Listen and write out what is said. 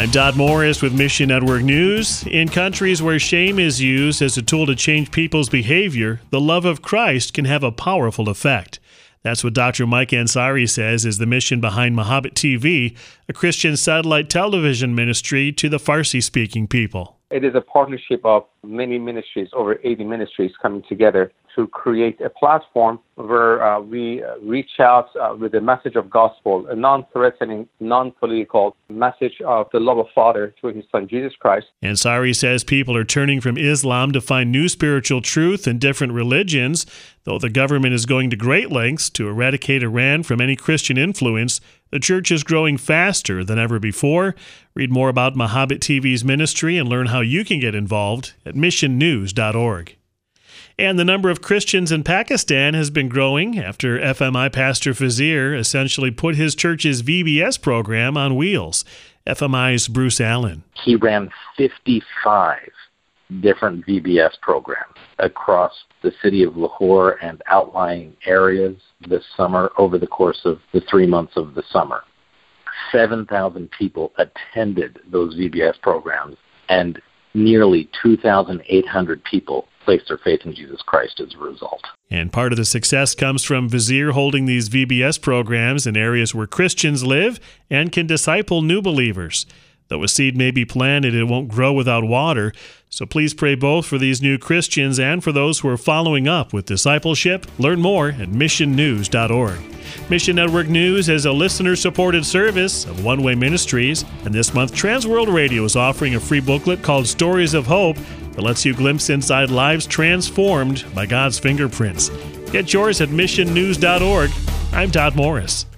I'm Todd Morris with Mission Network News. In countries where shame is used as a tool to change people's behavior, the love of Christ can have a powerful effect. That's what Dr. Mike Ansari says is the mission behind Mahabit TV, a Christian satellite television ministry to the Farsi-speaking people. It is a partnership of many ministries, over 80 ministries coming together to create a platform where we reach out with the message of gospel, a non-threatening, non-political message of the love of Father through His Son, Jesus Christ. Ansari says people are turning from Islam to find new spiritual truth in different religions. Though the government is going to great lengths to eradicate Iran from any Christian influence, the church is growing faster than ever before. Read more about Mahabit TV's ministry and learn how you can get involved at missionnews.org. And the number of Christians in Pakistan has been growing after FMI Pastor Fazir essentially put his church's VBS program on wheels. FMI's Bruce Allen. He ran 55 different VBS programs across the city of Lahore and outlying areas this summer over the course of the 3 months of the summer. 7,000 people attended those VBS programs, and nearly 2,800 people placed their faith in Jesus Christ as a result. And part of the success comes from Fazir holding these VBS programs in areas where Christians live and can disciple new believers. Though a seed may be planted, it won't grow without water. So please pray both for these new Christians and for those who are following up with discipleship. Learn more at missionnews.org. Mission Network News is a listener-supported service of One Way Ministries, and this month Transworld Radio is offering a free booklet called Stories of Hope that lets you glimpse inside lives transformed by God's fingerprints. Get yours at missionnews.org. I'm Todd Morris.